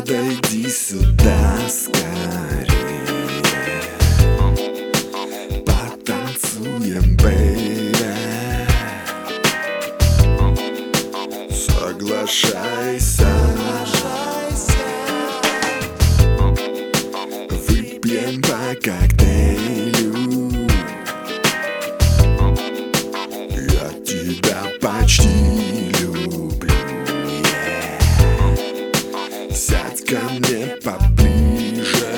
подойди сюда скорее, потанцуем, бэйби. Соглашайся, выпьем по коктейлю. Я тебя почти люблю, сядь ко мне поближе.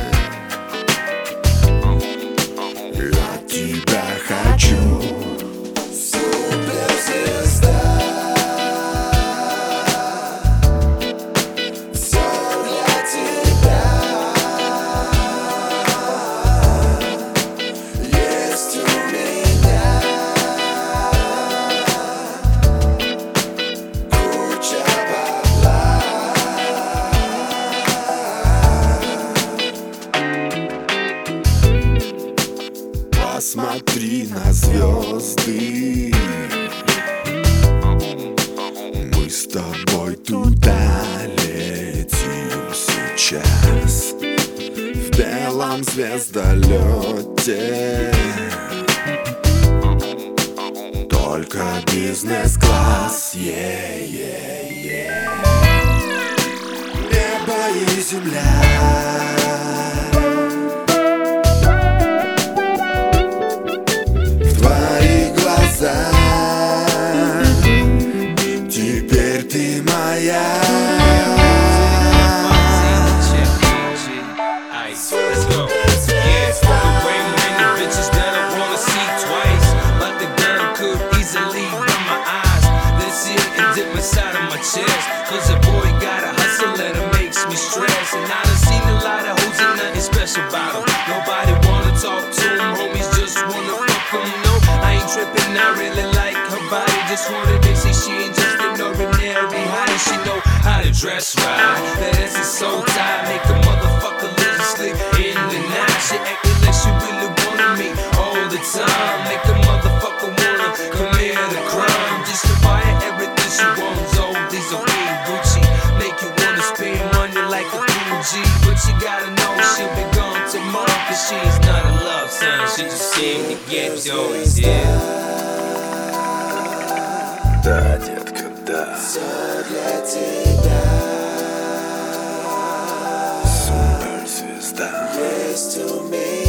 Я тебя хочу. Суперзвезда, всё для тебя. Есть у меня куча бабла. Посмотри на звезды, мы с тобой туда летим сейчас в белом звездолете. Только бизнес-класс, небо и земля. Теперь ты моя. Cause a boy gotta hustle and it makes me stress. And I done seen a lot of hoes and nothing special about them. Nobody wanna talk to them, homies just wanna fuck them. No, I ain't tripping, I really like her body. Just wanted to say she ain't just an ordinary hottie. She know how to dress right, that ass is so tight. Make a motherfucker lose sleep in the night. She acting like she really wanted me all the time. Make a motherfucker wanna commit a crime. Just to buy her everything she wants. All these are way Gucci. Make you wanna spend money like a 3G. But you gotta know she'll be gone tomorrow. Cause she's not a love son, she just came to get yours, Да, детка, да. Всё для тебя. Суперзвезда. Есть у меня